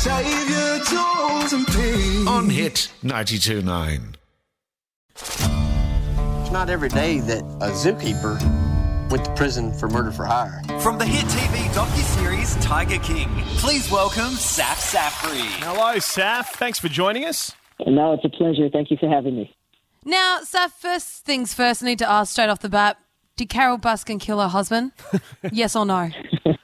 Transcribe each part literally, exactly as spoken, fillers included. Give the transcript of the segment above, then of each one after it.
Save your toes and pain. On Hit ninety-two point nine. It's not every day that a zookeeper went to prison for murder for hire. From the hit T V docuseries Tiger King, please welcome Saf Safri. Hello, Saf. Thanks for joining us. No, it's a pleasure. Thank you for having me. Now, Saf, first things first, I need to ask straight off the bat, did Carol Baskin kill her husband? Yes or no?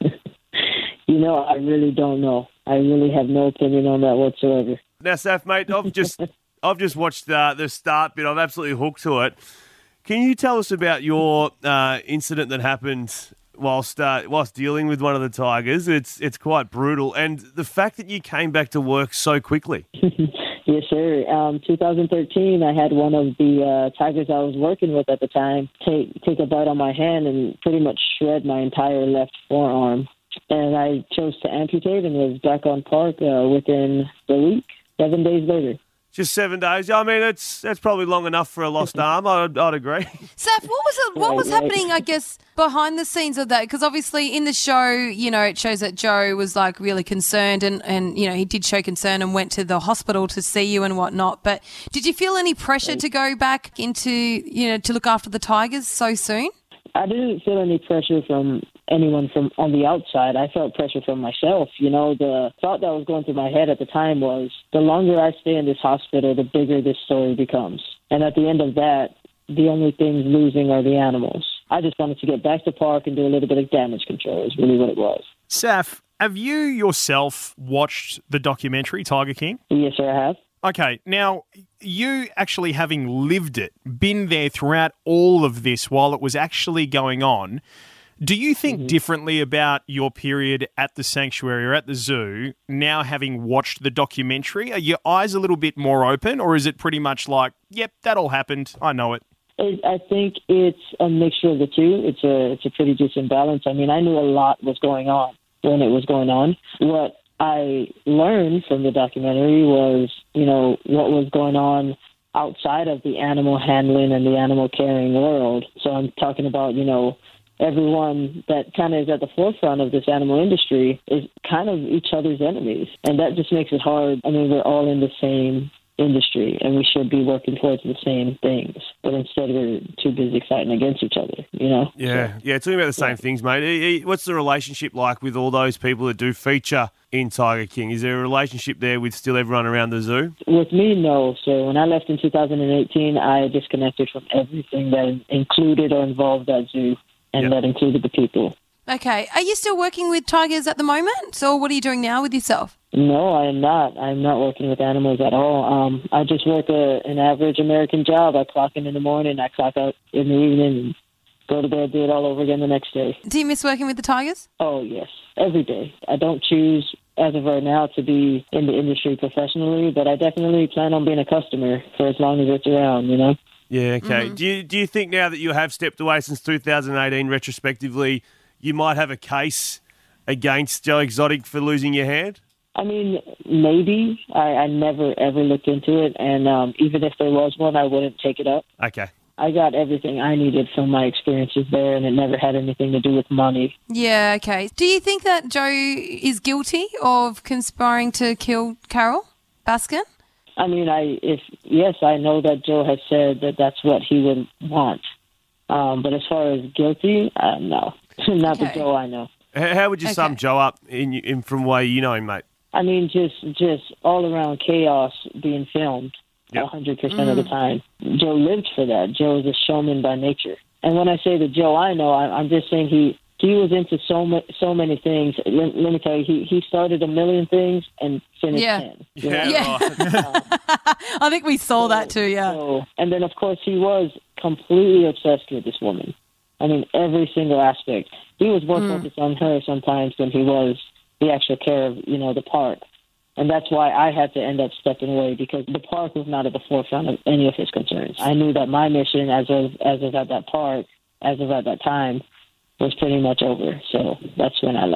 You know, I really don't know. I really have no opinion on that whatsoever. Now, Saf, mate, I've just I've just watched uh, the start bit. I'm absolutely hooked to it. Can you tell us about your uh, incident that happened whilst uh, whilst dealing with one of the tigers? It's it's quite brutal, and the fact that you came back to work so quickly. Yes, sir. Um, twenty thirteen, I had one of the uh, tigers I was working with at the time take take a bite on my hand and pretty much shred my entire left forearm. And I chose to amputate and was back on park uh, within the week, seven days later. Just seven days. I mean, it's that's probably long enough for a lost arm. I'd, I'd agree. Saf, what was it, what Right, was right. happening, I guess, behind the scenes of that? Because obviously in the show, you know, it shows that Joe was like really concerned and, and, you know, he did show concern and went to the hospital to see you and whatnot. But did you feel any pressure to go back into, you know, to look after the tigers so soon? I didn't feel any pressure from anyone from on the outside. I felt pressure from myself. You know, the thought that was going through my head at the time was, the longer I stay in this hospital, the bigger this story becomes. And at the end of that, the only things losing are the animals. I just wanted to get back to park and do a little bit of damage control is really what it was. Saf, have you yourself watched the documentary Tiger King? Yes, sir, I have. Okay, now, you actually having lived it, been there throughout all of this while it was actually going on, do you think Mm-hmm. differently about your period at the sanctuary or at the zoo now having watched the documentary? Are your eyes a little bit more open, or is it pretty much like, yep, that all happened, I know it? It, I think it's a mixture of the two. It's a it's a pretty decent balance. I mean, I knew a lot was going on when it was going on. What I learned from the documentary was, you know, what was going on outside of the animal handling and the animal caring world. So I'm talking about, you know, everyone that kind of is at the forefront of this animal industry is kind of each other's enemies. And that just makes it hard. I mean, we're all in the same industry and we should be working towards the same things. But instead we're too busy fighting against each other, you know? Yeah, So, yeah, talking about the same yeah. things, mate. E- e- What's the relationship like with all those people that do feature in Tiger King? Is there a relationship there with still everyone around the zoo? With me, no. So when I left in two thousand eighteen, I disconnected from everything that included or involved that zoo, and Yep. that included the people. Okay. Are you still working with tigers at the moment? So what are you doing now with yourself? No, I am not. I'm not working with animals at all. Um, I just work a, an average American job. I clock in in the morning, I clock out in the evening, and go to bed, do it all over again the next day. Do you miss working with the tigers? Oh, yes, every day. I don't choose, as of right now, to be in the industry professionally, but I definitely plan on being a customer for as long as it's around, you know? Yeah, okay. Do you do you think now that you have stepped away since two thousand eighteen, retrospectively, you might have a case against Joe Exotic for losing your hand? I mean, maybe. I, I never, ever looked into it, and um, even if there was one, I wouldn't take it up. Okay. I got everything I needed from my experiences there, and it never had anything to do with money. Yeah, okay. Do you think that Joe is guilty of conspiring to kill Carol Baskin? I mean, I if yes, I know that Joe has said that that's what he would want. Um, but as far as guilty, uh, no, not the Okay. Joe I know. H- How would you sum Okay. Joe up in, in from the way you know him, mate? I mean, just just all around chaos being filmed Yep. a hundred percent of the time. Joe lived for that. Joe is a showman by nature. And when I say the Joe I know, I, I'm just saying he he was into so ma- so many things. Let, let me tell you, he he started a million things and finished Yeah. ten. you know? Yeah, Yeah. right. I think we saw that too, yeah. So, and then, of course, he was completely obsessed with this woman. I mean, every single aspect. He was more focused on her sometimes than he was the actual care of, you know, the park. And that's why I had to end up stepping away, because the park was not at the forefront of any of his concerns. I knew that my mission as of, as of at that park, as of at that time, was pretty much over. So that's when I left.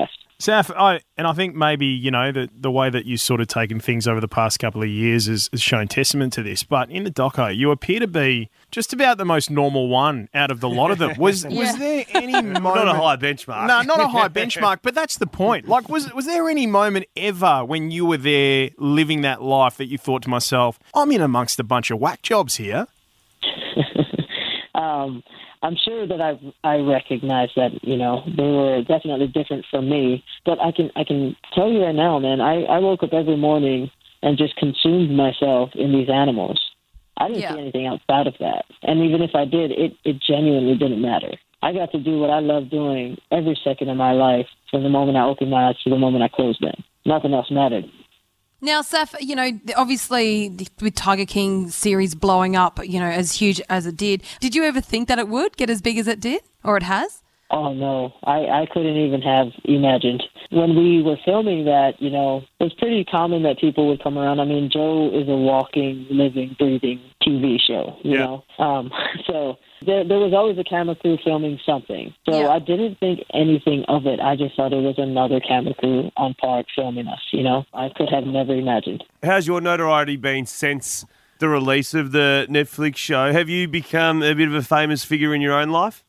Saf, I, and I think maybe, you know, the, the way that you've sort of taken things over the past couple of years has, has shown testament to this. But in the doco, you appear to be just about the most normal one out of the lot of them. Was Yeah. was there any moment... Not a high benchmark. No, not a high benchmark, but that's the point. Like, was was there any moment ever when you were there living that life that you thought to myself, I'm in amongst a bunch of whack jobs here? um, I'm sure that I I recognize that, you know, they were definitely different from me. But I can I can tell you right now, man, I, I woke up every morning and just consumed myself in these animals. I didn't Yeah. see anything outside of that. And even if I did, it, it genuinely didn't matter. I got to do what I love doing every second of my life from the moment I opened my eyes to the moment I closed them. Nothing else mattered. Now, Saf, you know, obviously the- with Tiger King series blowing up, you know, as huge as it did, did you ever think that it would get as big as it did, or it has? Oh, no, I, I couldn't even have imagined. When we were filming that, you know, it was pretty common that people would come around. I mean, Joe is a walking, living, breathing T V show, you Yeah. know. Um, so there, there was always a camera crew filming something. So Yeah. I didn't think anything of it. I just thought it was another camera crew on park filming us, you know. I could have never imagined. How's your notoriety been since the release of the Netflix show? Have you become a bit of a famous figure in your own life?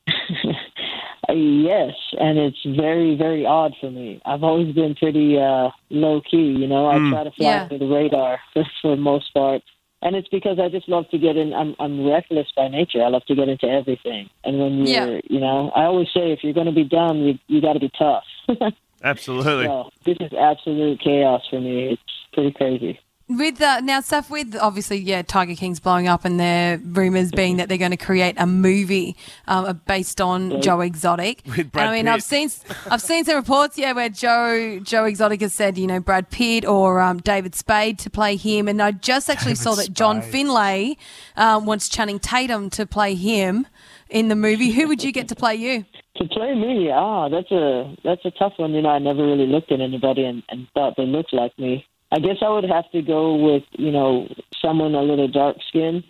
Uh, Yes, and it's very, very odd for me. I've always been pretty uh, low key, you know. I try to fly Yeah. under the radar for, for the most part, and it's because I just love to get in. I'm I'm reckless by nature. I love to get into everything, and when you're, Yeah. you know, I always say if you're going to be dumb, you you got to be tough. Absolutely. So this is absolute chaos for me. It's pretty crazy. With uh, now, Saf, with obviously, yeah, Tiger King's blowing up, and there rumours being that they're going to create a movie um, based on Joe Exotic. With Brad and I mean, Pitt. I've seen I've seen some reports, yeah, where Joe Joe Exotic has said, you know, Brad Pitt or um, David Spade to play him, and I just actually saw that John Spade. Finlay um, wants Channing Tatum to play him in the movie. Who would you get to play you? To play me, ah, that's a that's a tough one. You know, I never really looked at anybody and, and thought they looked like me. I guess I would have to go with, you know, someone a little dark skinned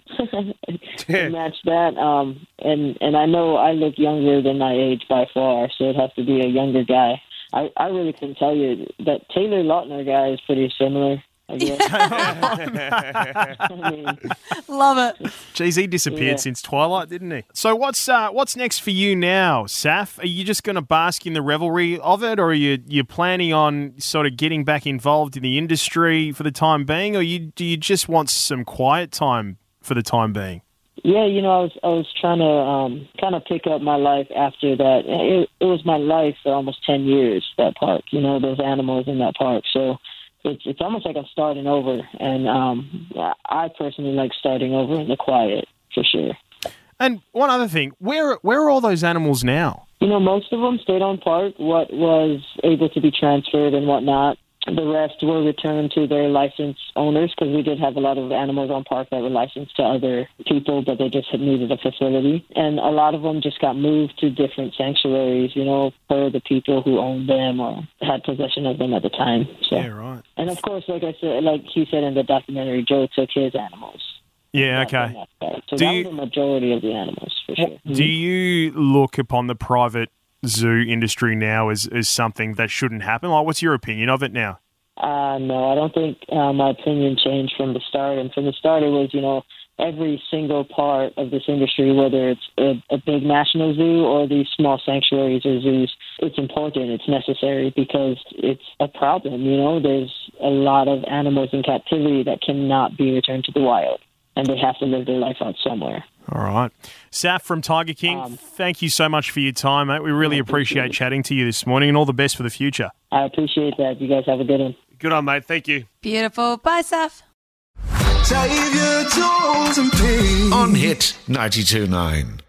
to match that. Um, and, and I know I look younger than my age by far, so it'd have to be a younger guy. I, I really can tell you that Taylor Lautner guy is pretty similar, I guess. I mean, Love it. Geez, he disappeared Yeah. since Twilight, didn't he? So what's uh, what's next for you now, Saf? Are you just going to bask in the revelry of it, or are you you planning on sort of getting back involved in the industry for the time being, or you do you just want some quiet time for the time being? yeah, you know, I was I was trying to um, kind of pick up my life after that. It, it was my life for almost ten years, that park, you know, those animals in that park. So it's it's almost like I'm starting over, and um, I personally like starting over in the quiet for sure. And one other thing, where where are all those animals now? You know, most of them stayed on park. What was able to be transferred and whatnot, the rest were returned to their licensed owners, because we did have a lot of animals on park that were licensed to other people, but they just had needed a facility. And a lot of them just got moved to different sanctuaries, you know, for the people who owned them or had possession of them at the time. So. Yeah, right. And of course, like I said, like he said in the documentary, Joe took his animals. Yeah, Not okay. them that part. So Do that you- was the majority of the animals, for sure. Do you look upon the private zoo industry now as, as something that shouldn't happen? Like, what's your opinion of it now? Uh, no, I don't think uh, my opinion changed from the start. And from the start, it was, you know, every single part of this industry, whether it's a, a big national zoo or these small sanctuaries or zoos, it's important, it's necessary, because it's a problem, you know. There's a lot of animals in captivity that cannot be returned to the wild, and they have to live their life out somewhere. All right. Saf from Tiger King, Um, thank you so much for your time, mate. We really appreciate chatting to you this morning, and all the best for the future. I appreciate that. You guys have a good one. Good on, mate. Thank you. Beautiful. Bye, Saf. Save your toes and pain. On Hit ninety-two point nine.